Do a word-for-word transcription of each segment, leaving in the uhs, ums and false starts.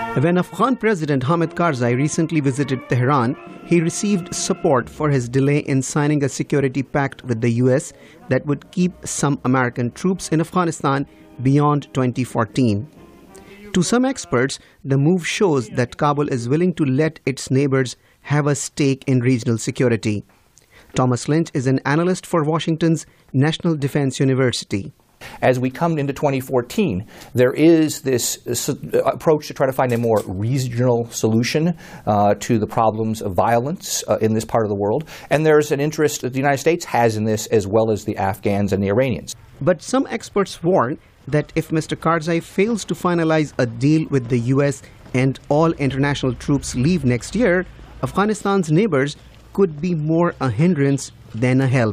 When Afghan President Hamid Karzai recently visited Tehran, he received support for his delay in signing a security pact with the U S that would keep some American troops in Afghanistan beyond twenty fourteen. To some experts, the move shows that Kabul is willing to let its neighbors have a stake in regional security. Thomas Lynch is an analyst for Washington's National Defense University. As we come into twenty fourteen, there is this, this approach to try to find a more regional solution uh, to the problems of violence uh, in this part of the world. And there's an interest that the United States has in this, as well as the Afghans and the Iranians. But some experts warn that if Mister Karzai fails to finalize a deal with the U S and all international troops leave next year, Afghanistan's neighbors could be more a hindrance than a help.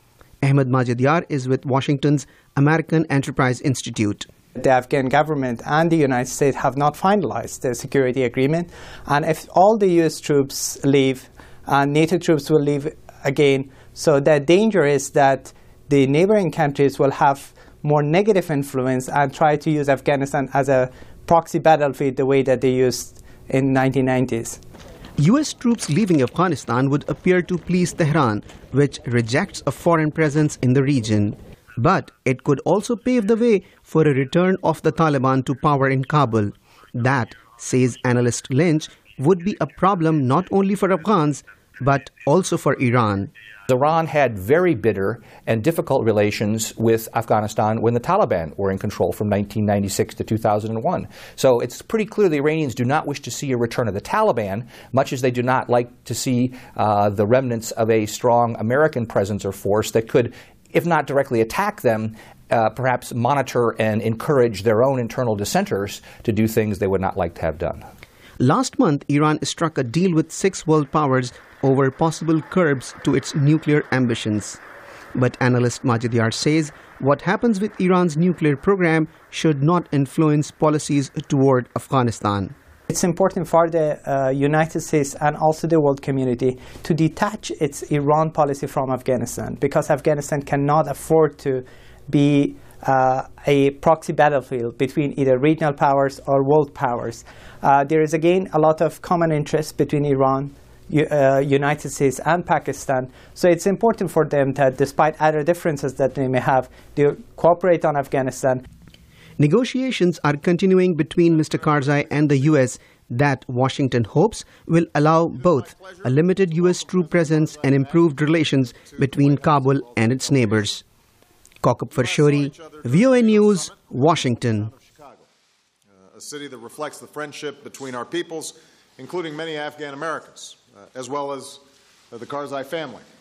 Ahmed Majidyar is with Washington's American Enterprise Institute. The Afghan government and the United States have not finalized the security agreement, and if all the U S troops leave, and NATO troops will leave again, so the danger is that the neighboring countries will have more negative influence and try to use Afghanistan as a proxy battlefield the way that they used in nineteen nineties. U S troops leaving Afghanistan would appear to please Tehran, which rejects a foreign presence in the region. But it could also pave the way for a return of the Taliban to power in Kabul. That, says analyst Lynch, would be a problem not only for Afghans, but also for Iran. Iran had very bitter and difficult relations with Afghanistan when the Taliban were in control from nineteen ninety-six to two thousand one. So it's pretty clear the Iranians do not wish to see a return of the Taliban, much as they do not like to see uh, the remnants of a strong American presence or force that could, if not directly attack them, uh, perhaps monitor and encourage their own internal dissenters to do things they would not like to have done. Last month, Iran struck a deal with six world powers over possible curbs to its nuclear ambitions. But analyst Majidyar says what happens with Iran's nuclear program should not influence policies toward Afghanistan. It's important for the uh, United States and also the world community to detach its Iran policy from Afghanistan, because Afghanistan cannot afford to be uh, a proxy battlefield between either regional powers or world powers. Uh, there is again a lot of common interest between Iran, Uh, United States and Pakistan. So it's important for them that despite other differences that they may have, they cooperate on Afghanistan. Negotiations are continuing between Mister Karzai and the U S that Washington hopes will allow both a limited U S troop presence and improved relations between Kabul and its neighbors. Kaukab Farshori, V O A News, Washington. A city that reflects the friendship between our peoples, including many Afghan Americans, uh, as well as uh, the Karzai family.